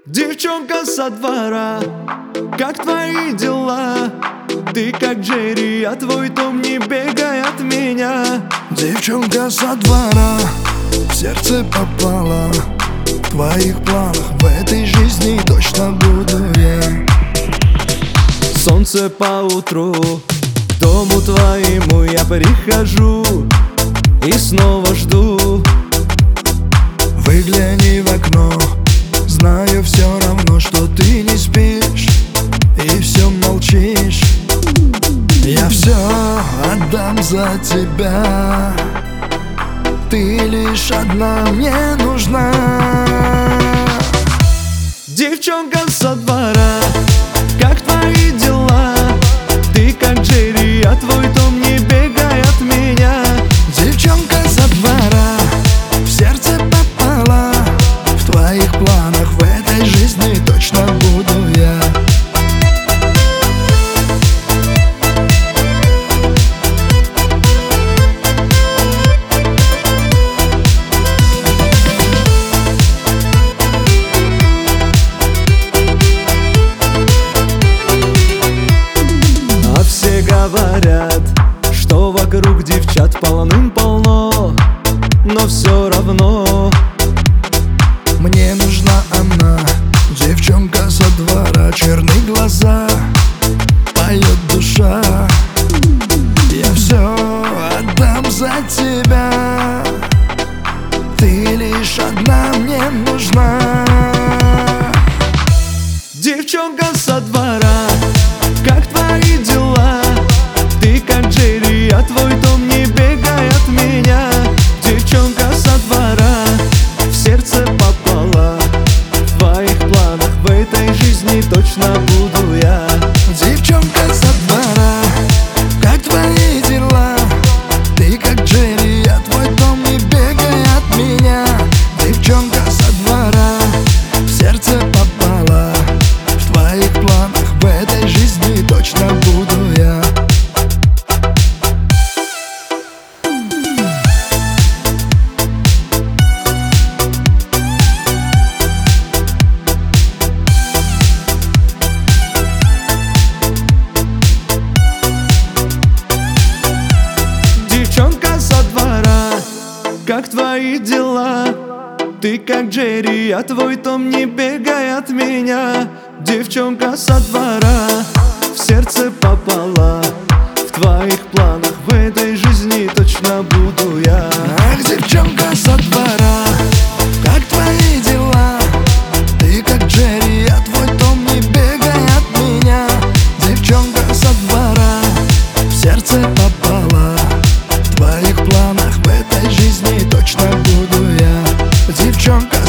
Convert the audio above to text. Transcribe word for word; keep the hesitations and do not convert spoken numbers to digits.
Девчонка со двора, как твои дела? Ты как Джерри, а твой Том не бегай от меня. Девчонка со двора, в сердце попала. В твоих планах в этой жизни точно буду я. Солнце поутру, к дому твоему я прихожу и снова жду. Выгляни в окно, знаю все равно, что ты не спишь и все молчишь. Я все отдам за тебя, ты лишь одна мне нужна. Девчонка со двора, как твои дела? Ты как Джерри, а твой Том не бегай от меня. Девчонка со двора, в сердце попала. В твоих планах в этой жизни точно буду я. А все говорят, что вокруг девчат полным-полно, но все равно Мне нужна она, девчонка со двора, черные глаза, поет душа. Я все отдам за тебя, ты лишь одна мне нужна. Девчонка со двора, как твои дела? Ты как Джерри, а твой Том не бегай от меня. Девчонка со двора, в сердце попала. В твоих планах в этой жизни точно буду я. Девчонка со двора, как твои дела? Ты как Джерри, а твой Том не бегай от меня. Девчонка со двора, в сердце попала. В твоих планах в этой жизни точно буду я. Девчонка со двора, как твои дела? Ты как Джерри, а твой Том не бегай от меня. Девчонка со двора, в сердце попала. В твоих планах в этой жизни точно буду я. Ах, девчонка со двора, как твои дела? Ты как Джерри, а твой Том не бегай от меня. Девчонка со двора, в сердце попала. В твоих планах в этой жизни точно буду я. Девчонка